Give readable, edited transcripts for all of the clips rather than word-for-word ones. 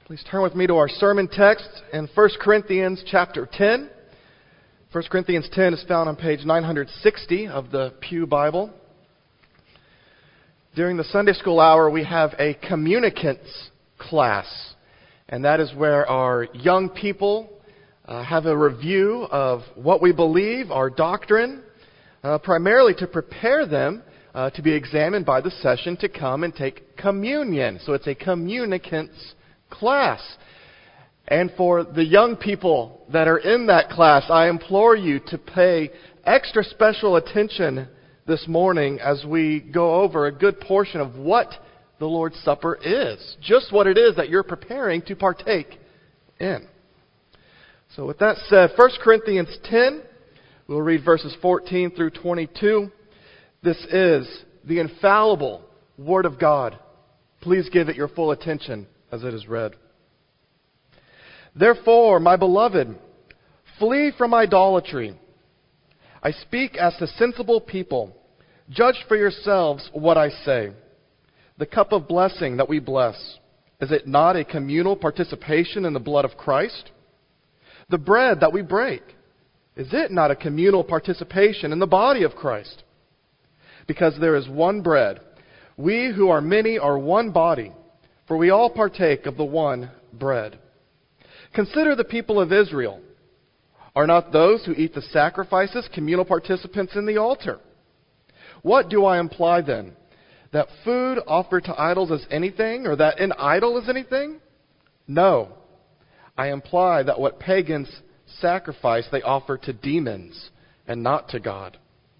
Please turn with me to our sermon text in 1 Corinthians chapter 10. 1 Corinthians 10 is found on page 960 of the Pew Bible. During the Sunday school hour, we have a communicants class, and that is where our young people have a review of what we believe, our doctrine, primarily to prepare them to be examined by the session to come and take communion. So it's a communicants class. And for the young people that are in that class, I implore you to pay extra special attention this morning as we go over a good portion of what the Lord's Supper is. Just what it is that you're preparing to partake in. So with that said, 1 Corinthians 10, we'll read verses 14 through 22. This is the infallible Word of God. Please give it your full attention as it is read. Therefore, my beloved, flee from idolatry. I speak as to sensible people. Judge for yourselves what I say. The cup of blessing that we bless, is it not a communal participation in the blood of Christ? The bread that we break, is it not a communal participation in the body of Christ? Because there is one bread, we who are many are one body, for we all partake of the one bread. Consider the people of Israel. Are not those who eat the sacrifices communal participants in the altar? What do I imply then? That food offered to idols is anything, or that an idol is anything? No. I imply that what pagans sacrifice they offer to demons and not to God.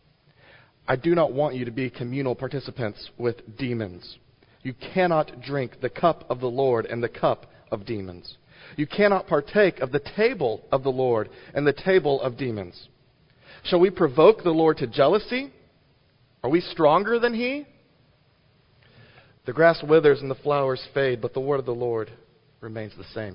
I do not want you to be communal participants with demons. You cannot drink the cup of the Lord and the cup of demons. You cannot partake of the table of the Lord and the table of demons. Shall we provoke the Lord to jealousy? Are we stronger than He? The grass withers and the flowers fade, but the word of the Lord remains the same.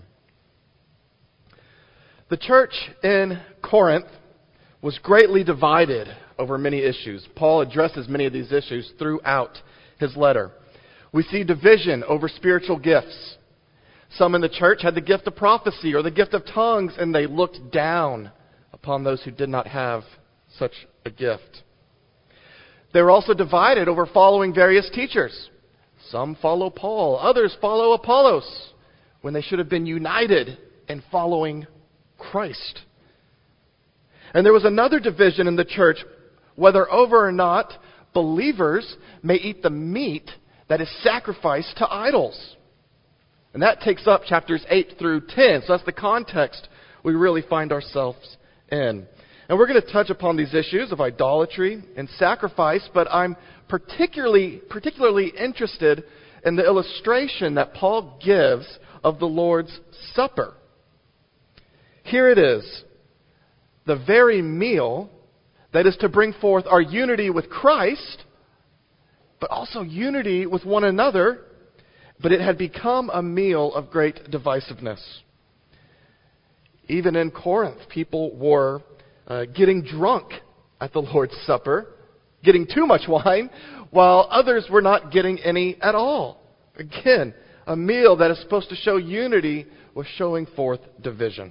The church in Corinth was greatly divided over many issues. Paul addresses many of these issues throughout his letter. We see division over spiritual gifts. Some in the church had the gift of prophecy or the gift of tongues, and they looked down upon those who did not have such a gift. They were also divided over following various teachers. Some follow Paul, others follow Apollos, when they should have been united in following Christ. And there was another division in the church, whether over or not believers may eat the meat that is sacrificed to idols. And that takes up chapters 8 through 10. So that's the context we really find ourselves in. And we're going to touch upon these issues of idolatry and sacrifice, but I'm particularly interested in the illustration that Paul gives of the Lord's Supper. Here it is, the very meal that is to bring forth our unity with Christ, but also unity with one another, but it had become a meal of great divisiveness. Even in Corinth, people were getting drunk at the Lord's Supper, getting too much wine, while others were not getting any at all. Again, a meal that is supposed to show unity was showing forth division.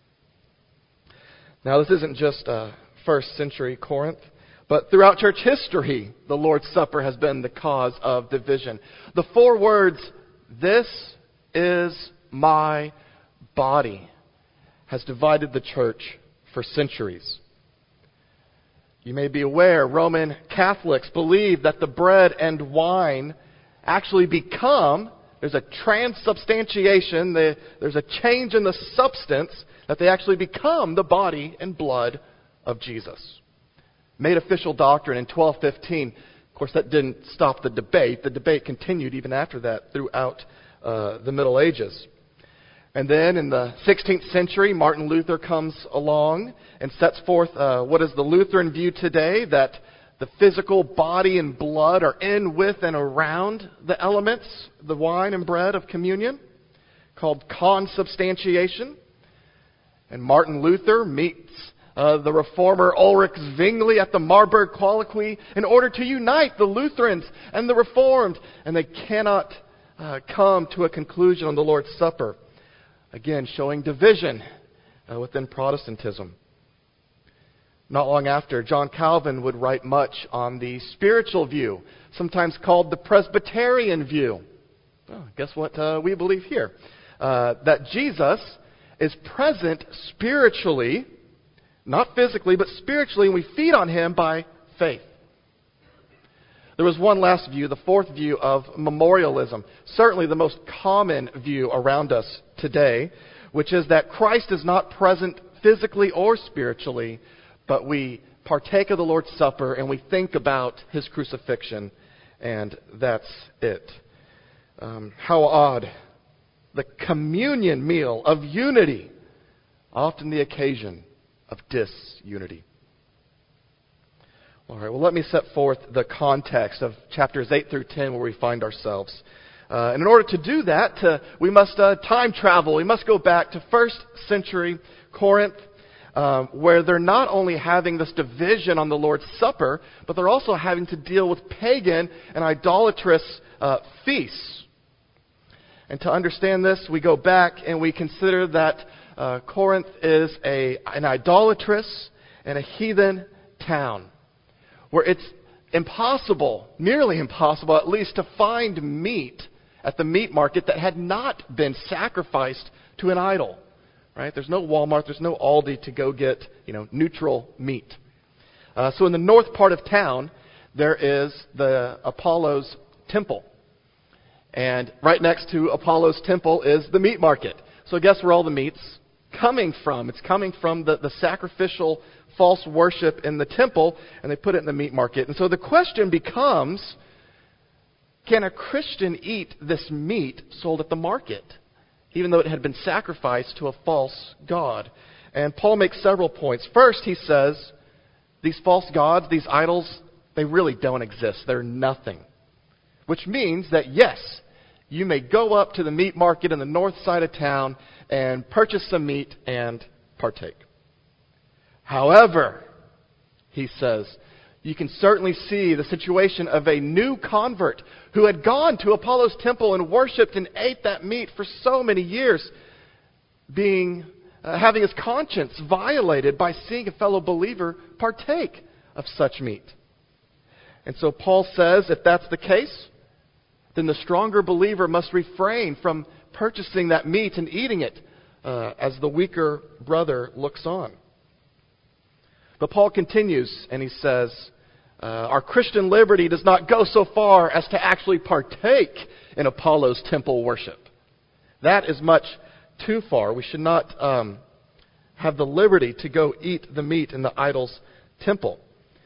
Now, this isn't just first century Corinth, but throughout church history, the Lord's Supper has been the cause of division. The four words, "This is my body," has divided the church for centuries. You may be aware, Roman Catholics believe that the bread and wine actually become, there's a transubstantiation, there's a change in the substance, that they actually become the body and blood of Jesus. Made official doctrine in 1215. Of course, that didn't stop the debate. The debate continued even after that throughout the Middle Ages. And then in the 16th century, Martin Luther comes along and sets forth what is the Lutheran view today, that the physical body and blood are in, with, and around the elements, the wine and bread of communion, called consubstantiation. And Martin Luther meets the reformer Ulrich Zwingli at the Marburg Colloquy in order to unite the Lutherans and the Reformed, and they cannot come to a conclusion on the Lord's Supper. Again, showing division within Protestantism. Not long after, John Calvin would write much on the spiritual view, sometimes called the Presbyterian view. Well, guess what we believe here? That Jesus is present spiritually, not physically, but spiritually, and we feed on Him by faith. There was one last view, the fourth view of memorialism, certainly the most common view around us today, which is that Christ is not present physically or spiritually, but we partake of the Lord's Supper and we think about His crucifixion, and that's it. How odd. The communion meal of unity, often the occasion of disunity. All right, well, let me set forth the context of chapters 8 through 10 where we find ourselves. And in order to do that, we must time travel. We must go back to 1st century Corinth, where they're not only having this division on the Lord's Supper, but they're also having to deal with pagan and idolatrous feasts. And to understand this, we go back and we consider that Corinth is an idolatrous and a heathen town, where it's impossible, nearly impossible at least, to find meat at the meat market that had not been sacrificed to an idol. Right? There's no Walmart, there's no Aldi to go get, neutral meat. So in the north part of town, there is the Apollo's temple. And right next to Apollo's temple is the meat market. So guess where all the meat's coming from? It's coming from the sacrificial false worship in the temple, and they put it in the meat market. And so the question becomes, can a Christian eat this meat sold at the market, even though it had been sacrificed to a false god? And Paul makes several points. First, he says, these false gods, these idols, they really don't exist. They're nothing. Which means that, yes, you may go up to the meat market in the north side of town and purchase some meat and partake. However, he says, you can certainly see the situation of a new convert who had gone to Apollo's temple and worshipped and ate that meat for so many years, having his conscience violated by seeing a fellow believer partake of such meat. And so Paul says, if that's the case, then the stronger believer must refrain from purchasing that meat and eating it as the weaker brother looks on. But Paul continues and he says, our Christian liberty does not go so far as to actually partake in Apollo's temple worship. That is much too far. We should not have the liberty to go eat the meat in the idol's temple,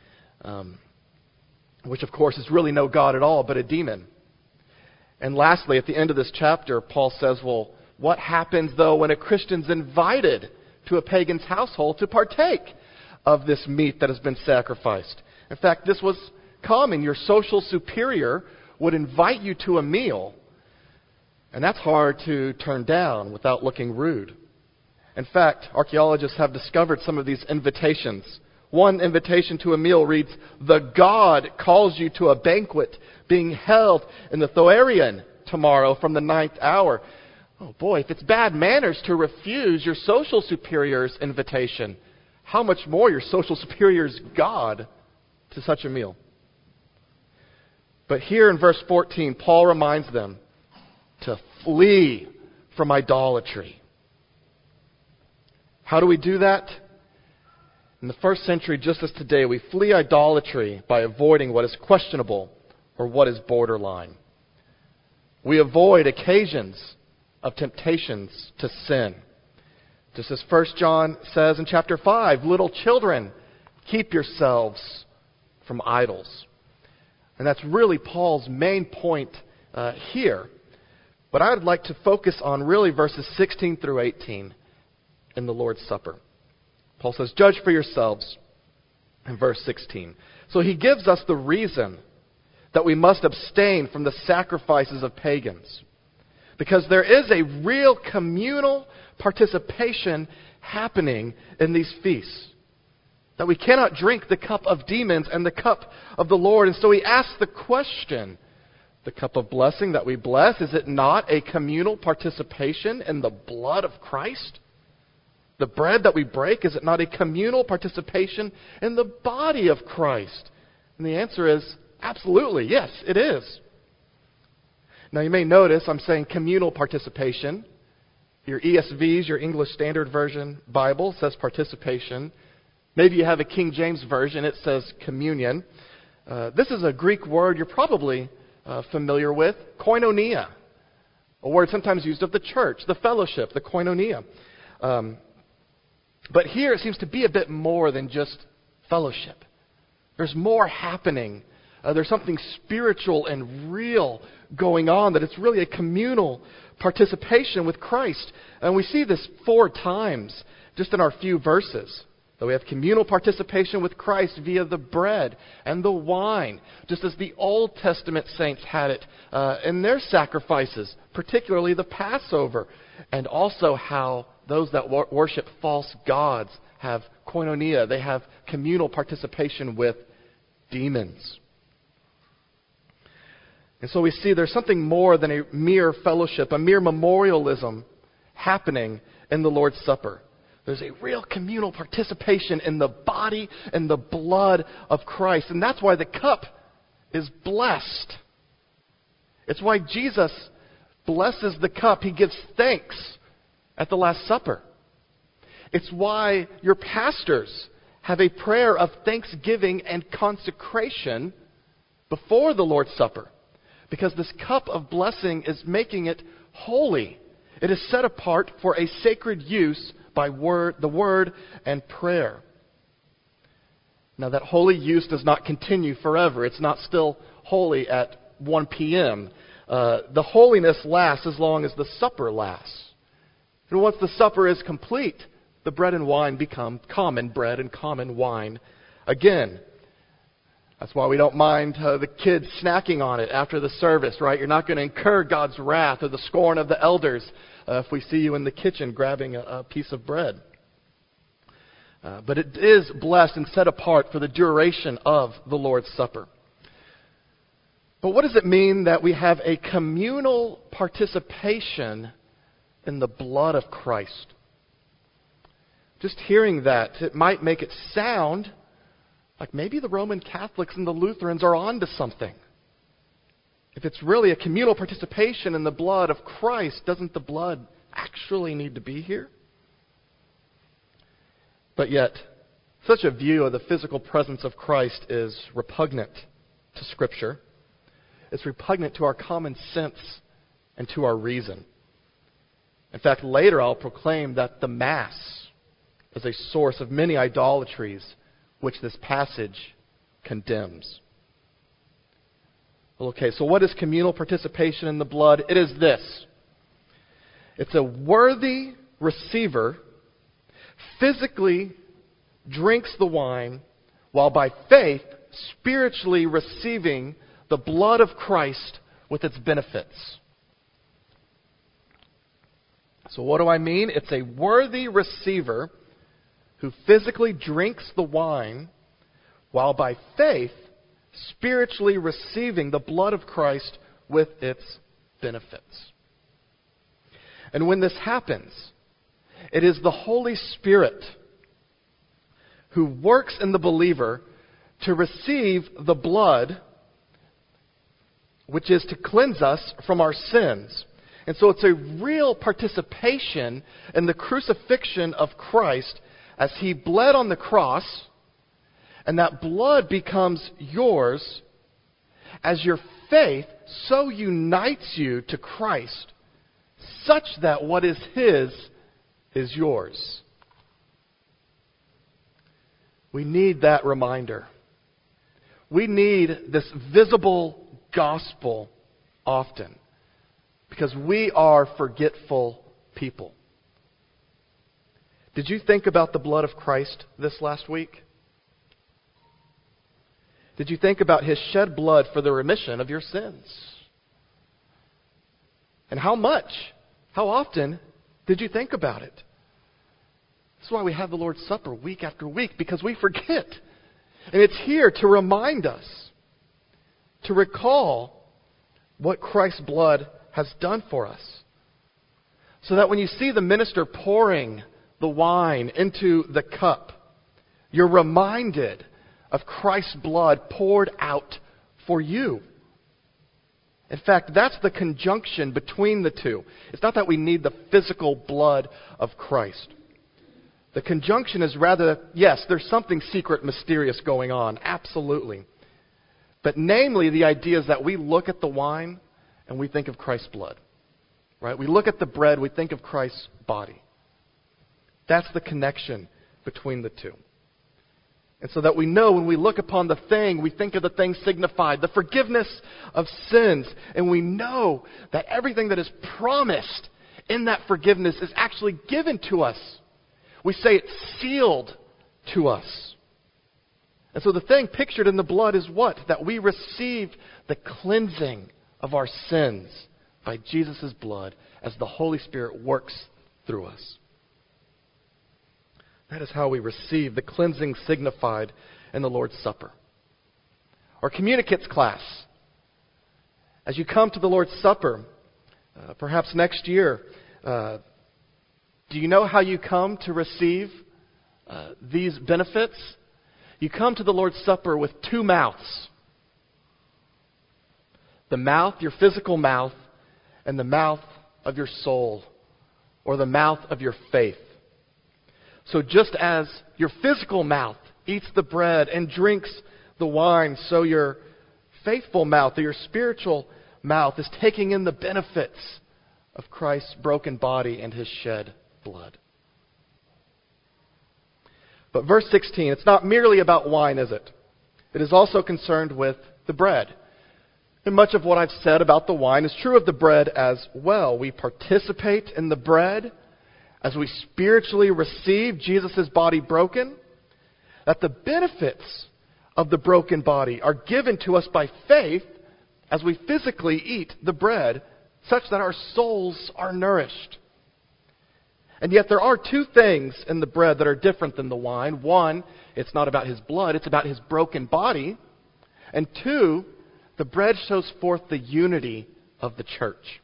which of course is really no god at all, but a demon. And lastly, at the end of this chapter, Paul says, well, what happens though when a Christian's invited to a pagan's household to partake of this meat that has been sacrificed? In fact, this was common. Your social superior would invite you to a meal, and that's hard to turn down without looking rude. In fact, archaeologists have discovered some of these invitations. One invitation to a meal reads, "The God calls you to a banquet being held in the Thoarian tomorrow from the 9th hour." Oh boy, if it's bad manners to refuse your social superior's invitation, how much more your social superior's God to such a meal? But here in verse 14, Paul reminds them to flee from idolatry. How do we do that? In the first century, just as today, we flee idolatry by avoiding what is questionable or what is borderline. We avoid occasions of temptations to sin. Just as 1 John says in chapter 5, little children, keep yourselves from idols. And that's really Paul's main point here. But I would like to focus on really verses 16 through 18 in the Lord's Supper. Paul says, judge for yourselves in verse 16. So he gives us the reason that we must abstain from the sacrifices of pagans. Because there is a real communal participation happening in these feasts. That we cannot drink the cup of demons and the cup of the Lord. And so he asks the question, The cup of blessing that we bless, is it not a communal participation in the blood of Christ? The bread that we break, is it not a communal participation in the body of Christ? And the answer is absolutely, yes, it is. Now you may notice I'm saying communal participation. Your ESVs, your English Standard Version Bible says participation. Maybe you have a King James Version, it says communion. This is a Greek word you're probably familiar with, koinonia, a word sometimes used of the church, the fellowship, the koinonia. But here it seems to be a bit more than just fellowship. There's more happening. There's something spiritual and real going on, that it's really a communal participation with Christ. And we see this 4 times just in our few verses. That we have communal participation with Christ via the bread and the wine, just as the Old Testament saints had it in their sacrifices, particularly the Passover, and also how those that worship false gods have koinonia. They have communal participation with demons. And so we see there's something more than a mere fellowship, a mere memorialism happening in the Lord's Supper. There's a real communal participation in the body and the blood of Christ. And that's why the cup is blessed. It's why Jesus blesses the cup. He gives thanks at the Last Supper. It's why your pastors have a prayer of thanksgiving and consecration before the Lord's Supper. Because this cup of blessing is making it holy. It is set apart for a sacred use by the word and prayer. Now that holy use does not continue forever. It's not still holy at 1 p.m. The holiness lasts as long as the supper lasts. And once the supper is complete, the bread and wine become common bread and common wine again. That's why we don't mind the kids snacking on it after the service, right? You're not going to incur God's wrath or the scorn of the elders if we see you in the kitchen grabbing a piece of bread. But it is blessed and set apart for the duration of the Lord's Supper. But what does it mean that we have a communal participation in the blood of Christ? Just hearing that, it might make it sound like maybe the Roman Catholics and the Lutherans are on to something. If it's really a communal participation in the blood of Christ, doesn't the blood actually need to be here? But yet, such a view of the physical presence of Christ is repugnant to Scripture. It's repugnant to our common sense and to our reason. In fact, later I'll proclaim that the Mass is a source of many idolatries which this passage condemns. Okay, so what is communal participation in the blood? It is this. It's a worthy receiver physically drinks the wine while by faith spiritually receiving the blood of Christ with its benefits. So what do I mean? It's a worthy receiver who physically drinks the wine while by faith spiritually receiving the blood of Christ with its benefits. And when this happens, it is the Holy Spirit who works in the believer to receive the blood, which is to cleanse us from our sins. And so it's a real participation in the crucifixion of Christ as He bled on the cross, and that blood becomes yours as your faith so unites you to Christ, such that what is His is yours. We need that reminder. We need this visible gospel often, because we are forgetful people. Did you think about the blood of Christ this last week? Did you think about His shed blood for the remission of your sins? And how much? How often did you think about it? That's why we have the Lord's Supper week after week, because we forget. And it's here to remind us, to recall what Christ's blood has done for us. So that when you see the minister pouring the wine into the cup, you're reminded of Christ's blood poured out for you. In fact, that's the conjunction between the two. It's not that we need the physical blood of Christ. The conjunction is rather, yes, there's something secret, mysterious going on, absolutely. But namely, the idea is that we look at the wine and we think of Christ's blood. Right? We look at the bread, we think of Christ's body. That's the connection between the two. And so that we know when we look upon the thing, we think of the thing signified, the forgiveness of sins. And we know that everything that is promised in that forgiveness is actually given to us. We say it's sealed to us. And so the thing pictured in the blood is what? That we receive the cleansing of our sins by Jesus' blood as the Holy Spirit works through us. That is how we receive the cleansing signified in the Lord's Supper. Or communicates class. As you come to the Lord's Supper, perhaps next year, do you know how you come to receive these benefits? You come to the Lord's Supper with two mouths. The mouth, your physical mouth, and the mouth of your soul, or the mouth of your faith. So just as your physical mouth eats the bread and drinks the wine, so your faithful mouth, or your spiritual mouth, is taking in the benefits of Christ's broken body and His shed blood. But verse 16, it's not merely about wine, is it? It is also concerned with the bread. And much of what I've said about the wine is true of the bread as well. We participate in the bread as we spiritually receive Jesus' body broken, that the benefits of the broken body are given to us by faith as we physically eat the bread, such that our souls are nourished. And yet there are two things in the bread that are different than the wine. One, it's not about His blood, it's about His broken body. And two, the bread shows forth the unity of the church.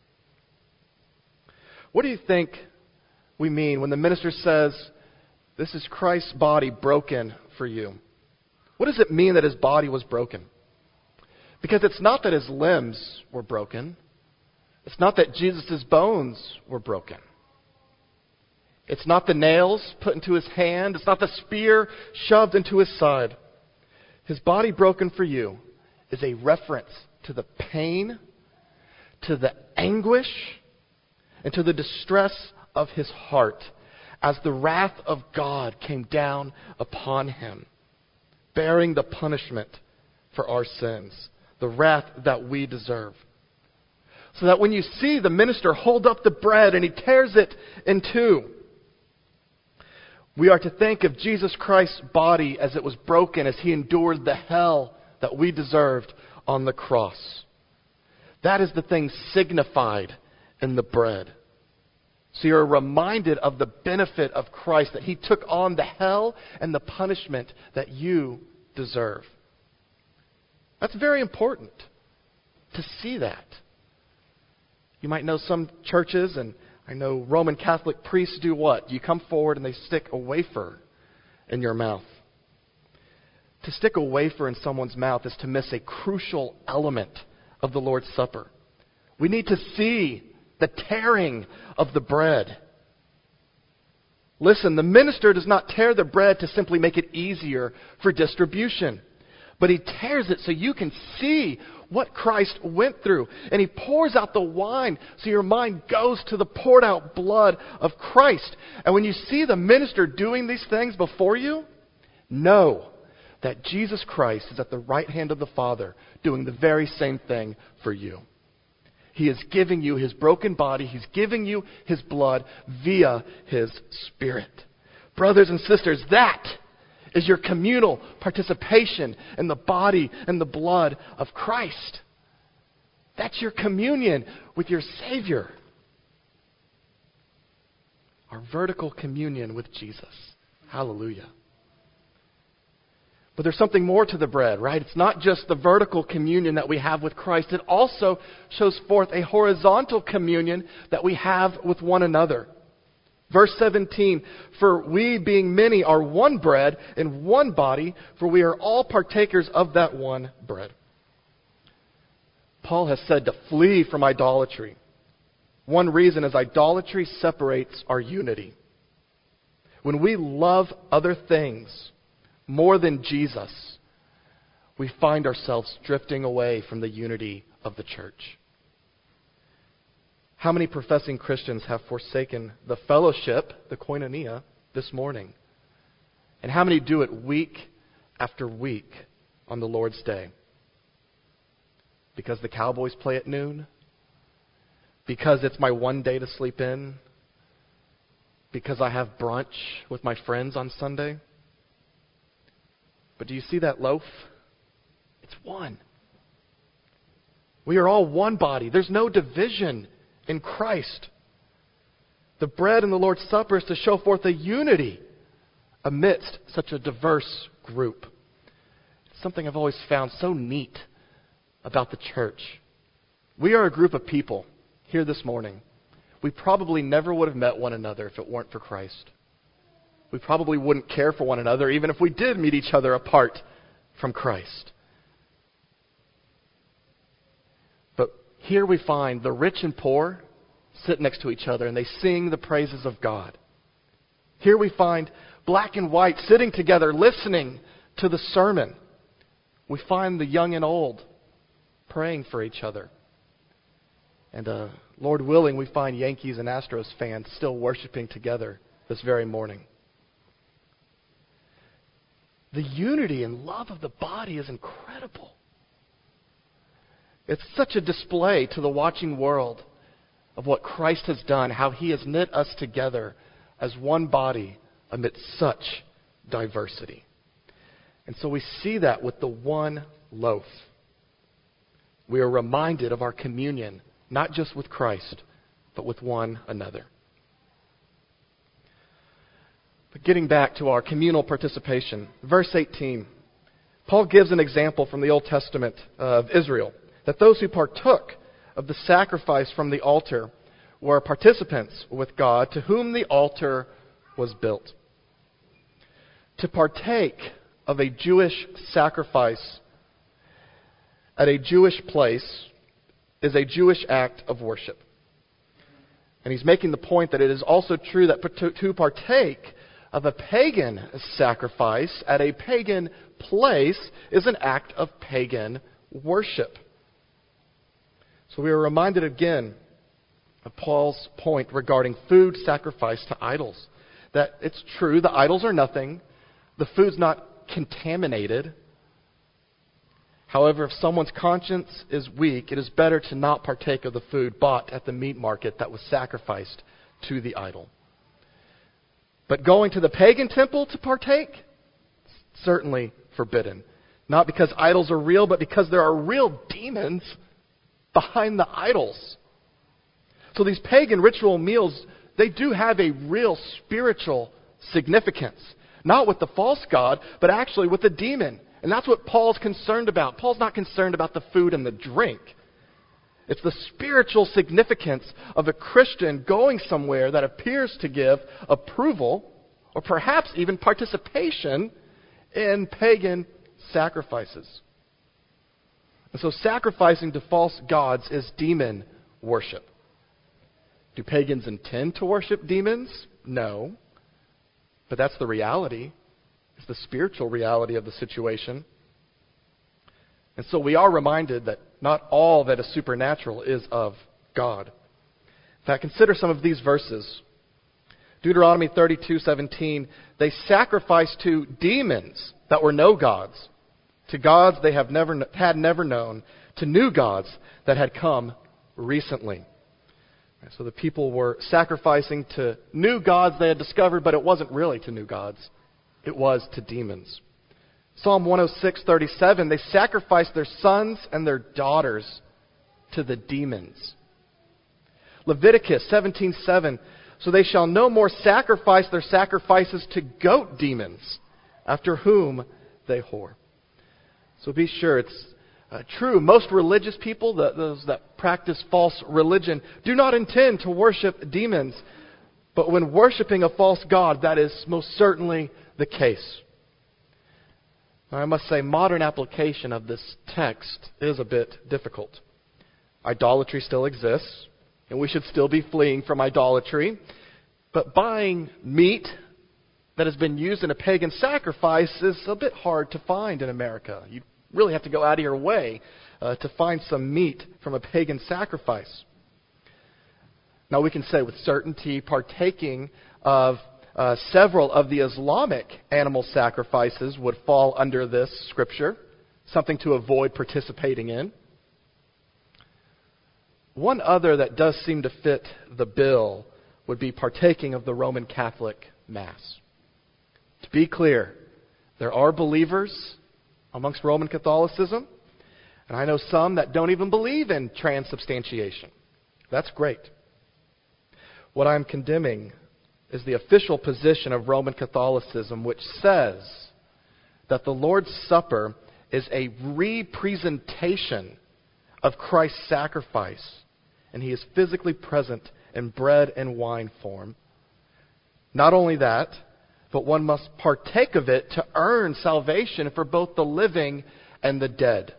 What do you think we mean when the minister says, this is Christ's body broken for you? What does it mean that His body was broken? Because it's not that His limbs were broken. It's not that Jesus' bones were broken. It's not the nails put into His hand. It's not the spear shoved into His side. His body broken for you is a reference to the pain, to the anguish, and to the distress of His heart as the wrath of God came down upon Him, bearing the punishment for our sins, the wrath that we deserve. So that when you see the minister hold up the bread and he tears it in two, we are to think of Jesus Christ's body as it was broken, as He endured the hell that we deserved on the cross. That is the thing signified in the bread. So you're reminded of the benefit of Christ, that He took on the hell and the punishment that you deserve. That's very important to see that. You might know some churches, and I know Roman Catholic priests do what? You come forward and they stick a wafer in your mouth. To stick a wafer in someone's mouth is to miss a crucial element of the Lord's Supper. We need to see the tearing of the bread. Listen, the minister does not tear the bread to simply make it easier for distribution, but he tears it so you can see what Christ went through. And he pours out the wine so your mind goes to the poured out blood of Christ. And when you see the minister doing these things before you, know that Jesus Christ is at the right hand of the Father doing the very same thing for you. He is giving you His broken body. He's giving you His blood via His Spirit. Brothers and sisters, that is your communal participation in the body and the blood of Christ. That's your communion with your Savior. Our vertical communion with Jesus. Hallelujah. But there's something more to the bread, right? It's not just the vertical communion that we have with Christ. It also shows forth a horizontal communion that we have with one another. Verse 17, for we being many are one bread and one body, for we are all partakers of that one bread. Paul has said to flee from idolatry. One reason is idolatry separates our unity. When we love other things more than Jesus, we find ourselves drifting away from the unity of the church. How many professing Christians have forsaken the fellowship, the koinonia, this morning? And how many do it week after week on the Lord's Day? Because the Cowboys play at noon? Because it's my one day to sleep in? Because I have brunch with my friends on Sunday? But do you see that loaf? It's one. We are all one body. There's no division in Christ. The bread in the Lord's Supper is to show forth a unity amidst such a diverse group. It's something I've always found so neat about the church. We are a group of people here this morning. We probably never would have met one another if it weren't for Christ. We probably wouldn't care for one another even if we did meet each other apart from Christ. But here we find the rich and poor sit next to each other and they sing the praises of God. Here we find black and white sitting together listening to the sermon. We find the young and old praying for each other. And Lord willing, we find Yankees and Astros fans still worshiping together this very morning. The unity and love of the body is incredible. It's such a display to the watching world of what Christ has done, how He has knit us together as one body amidst such diversity. And so we see that with the one loaf. We are reminded of our communion, not just with Christ, but with one another. But getting back to our communal participation, verse 18, Paul gives an example from the Old Testament of Israel, that those who partook of the sacrifice from the altar were participants with God, to whom the altar was built. To partake of a Jewish sacrifice at a Jewish place is a Jewish act of worship. And he's making the point that it is also true that to partake of a pagan sacrifice at a pagan place is an act of pagan worship. So we are reminded again of Paul's point regarding food sacrificed to idols. That it's true, the idols are nothing. The food's not contaminated. However, if someone's conscience is weak, it is better to not partake of the food bought at the meat market that was sacrificed to the idol. But going to the pagan temple to partake, certainly forbidden. Not because idols are real, but because there are real demons behind the idols. So these pagan ritual meals, they do have a real spiritual significance. Not with the false god, but actually with the demon. And that's what Paul's concerned about. Paul's not concerned about the food and the drink. It's the spiritual significance of a Christian going somewhere that appears to give approval or perhaps even participation in pagan sacrifices. And so sacrificing to false gods is demon worship. Do pagans intend to worship demons? No. But that's the reality. It's the spiritual reality of the situation. And so we are reminded that not all that is supernatural is of God. In fact, consider some of these verses. Deuteronomy 32:17, they sacrificed to demons that were no gods, to gods they had never known, to new gods that had come recently. So the people were sacrificing to new gods they had discovered, but it wasn't really to new gods. It was to demons. Psalm 106:37, they sacrificed their sons and their daughters to the demons. Leviticus 17:7, so they shall no more sacrifice their sacrifices to goat demons, after whom they whore. So be sure it's true. Most religious people, those that practice false religion, do not intend to worship demons. But when worshiping a false god, that is most certainly the case. Now, I must say, modern application of this text is a bit difficult. Idolatry still exists, and we should still be fleeing from idolatry. But buying meat that has been used in a pagan sacrifice is a bit hard to find in America. You really have to go out of your way to find some meat from a pagan sacrifice. Now, we can say with certainty partaking of several of the Islamic animal sacrifices would fall under this scripture, something to avoid participating in. One other that does seem to fit the bill would be partaking of the Roman Catholic Mass. To be clear, there are believers amongst Roman Catholicism, and I know some that don't even believe in transubstantiation. That's great. What I'm condemning is the official position of Roman Catholicism, which says that the Lord's Supper is a representation of Christ's sacrifice, and He is physically present in bread and wine form. Not only that, but one must partake of it to earn salvation for both the living and the dead.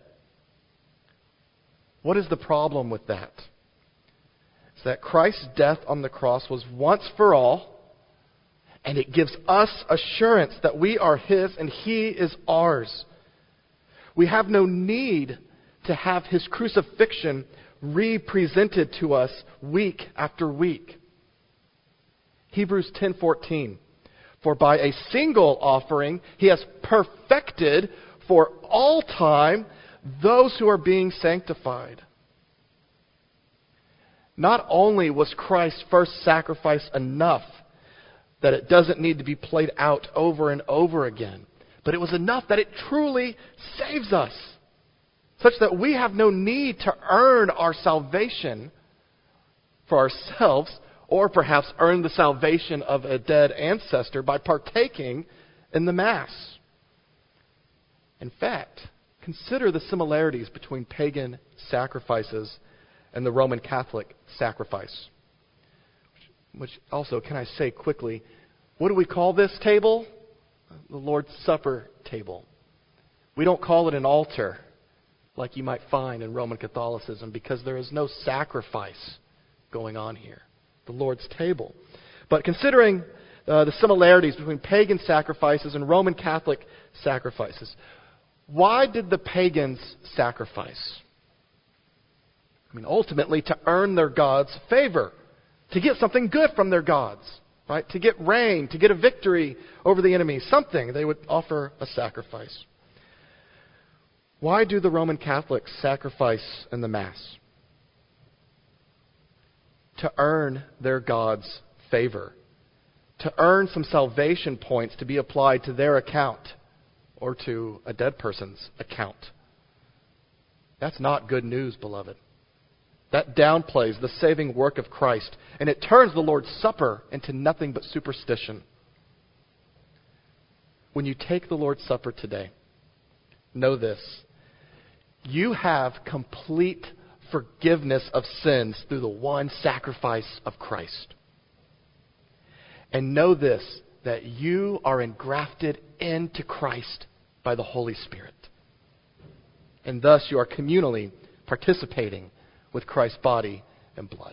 What is the problem with that? It's that Christ's death on the cross was once for all, and it gives us assurance that we are His and He is ours. We have no need to have His crucifixion represented to us week after week. Hebrews 10:14. For by a single offering He has perfected for all time those who are being sanctified. Not only was Christ's first sacrifice enough that it doesn't need to be played out over and over again, but it was enough that it truly saves us, such that we have no need to earn our salvation for ourselves, or perhaps earn the salvation of a dead ancestor by partaking in the Mass. In fact, consider the similarities between pagan sacrifices and the Roman Catholic sacrifice. Which also, can I say quickly, what do we call this table? The Lord's Supper table. We don't call it an altar like you might find in Roman Catholicism, because there is no sacrifice going on here. The Lord's table. But considering the similarities between pagan sacrifices and Roman Catholic sacrifices, why did the pagans sacrifice? I mean, ultimately to earn their gods' favor, to get something good from their gods, right? To get rain, to get a victory over the enemy, something. They would offer a sacrifice. Why do the Roman Catholics sacrifice in the Mass? To earn their God's favor. To earn some salvation points to be applied to their account or to a dead person's account. That's not good news, beloved. That downplays the saving work of Christ, and it turns the Lord's Supper into nothing but superstition. When you take the Lord's Supper today, know this: you have complete forgiveness of sins through the one sacrifice of Christ. And know this, that you are engrafted into Christ by the Holy Spirit. And thus you are communally participating with Christ's body and blood.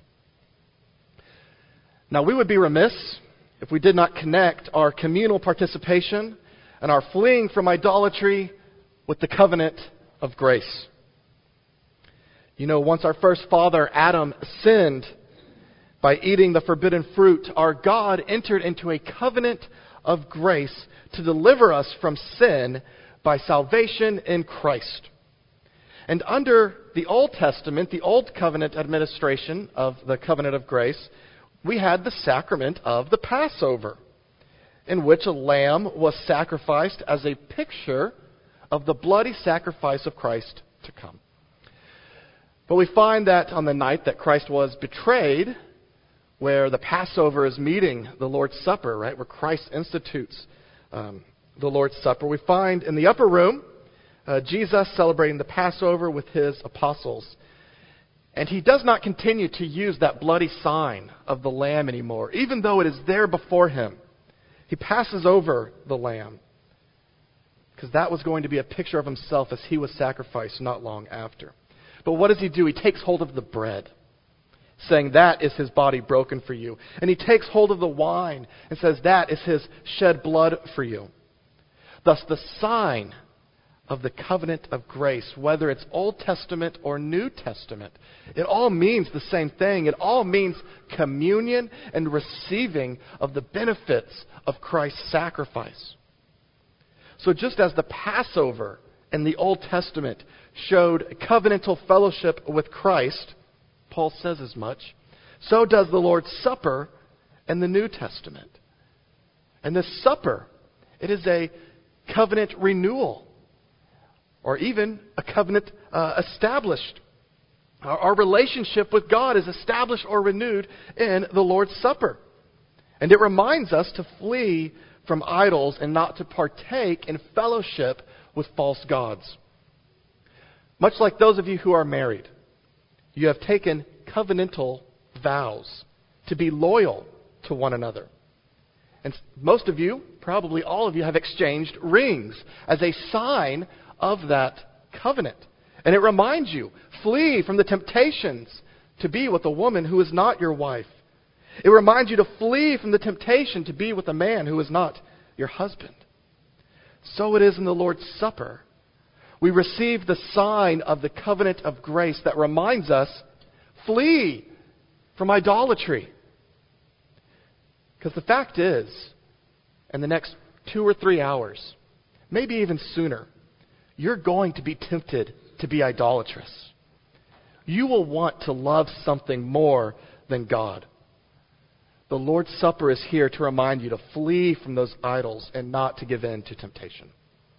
Now, we would be remiss if we did not connect our communal participation and our fleeing from idolatry with the covenant of grace. You know, once our first father, Adam, sinned by eating the forbidden fruit, our God entered into a covenant of grace to deliver us from sin by salvation in Christ. And under the Old Testament, the Old Covenant administration of the covenant of grace, we had the sacrament of the Passover, in which a lamb was sacrificed as a picture of the bloody sacrifice of Christ to come. But we find that on the night that Christ was betrayed, where the Passover is meeting the Lord's Supper, right, where Christ institutes the Lord's Supper, we find in the upper room Jesus celebrating the Passover with his apostles. And he does not continue to use that bloody sign of the lamb anymore, even though it is there before him. He passes over the lamb, because that was going to be a picture of himself as he was sacrificed not long after. But what does he do? He takes hold of the bread, saying that is his body broken for you. And he takes hold of the wine and says that is his shed blood for you. Thus the sign of the covenant of grace, whether it's Old Testament or New Testament, it all means the same thing. It all means communion and receiving of the benefits of Christ's sacrifice. So just as the Passover in the Old Testament showed covenantal fellowship with Christ, Paul says as much, so does the Lord's Supper in the New Testament. And this supper, it is a covenant renewal, or even a covenant established. Our relationship with God is established or renewed in the Lord's Supper. And it reminds us to flee from idols and not to partake in fellowship with false gods. Much like those of you who are married, you have taken covenantal vows to be loyal to one another. And most of you, probably all of you, have exchanged rings as a sign of that covenant. And it reminds you, flee from the temptations to be with a woman who is not your wife. It reminds you to flee from the temptation to be with a man who is not your husband. So it is in the Lord's Supper. We receive the sign of the covenant of grace that reminds us, flee from idolatry. Because the fact is, in the next 2 or 3 hours, maybe even sooner, you're going to be tempted to be idolatrous. You will want to love something more than God. The Lord's Supper is here to remind you to flee from those idols and not to give in to temptation.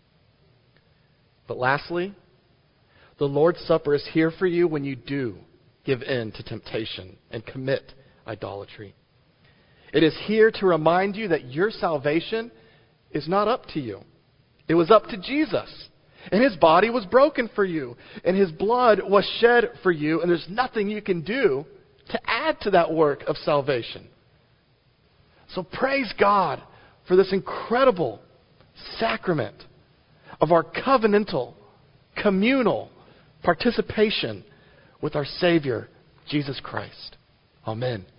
But lastly, the Lord's Supper is here for you when you do give in to temptation and commit idolatry. It is here to remind you that your salvation is not up to you. It was up to Jesus. And his body was broken for you. And his blood was shed for you. And there's nothing you can do to add to that work of salvation. So praise God for this incredible sacrament of our covenantal, communal participation with our Savior, Jesus Christ. Amen.